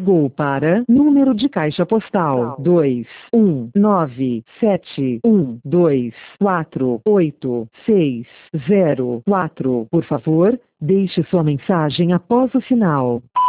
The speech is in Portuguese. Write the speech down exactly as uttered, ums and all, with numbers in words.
ligou para número de caixa postal dois um nove sete um dois quatro oito seis zero quatro. Por favor, deixe sua mensagem após o sinal.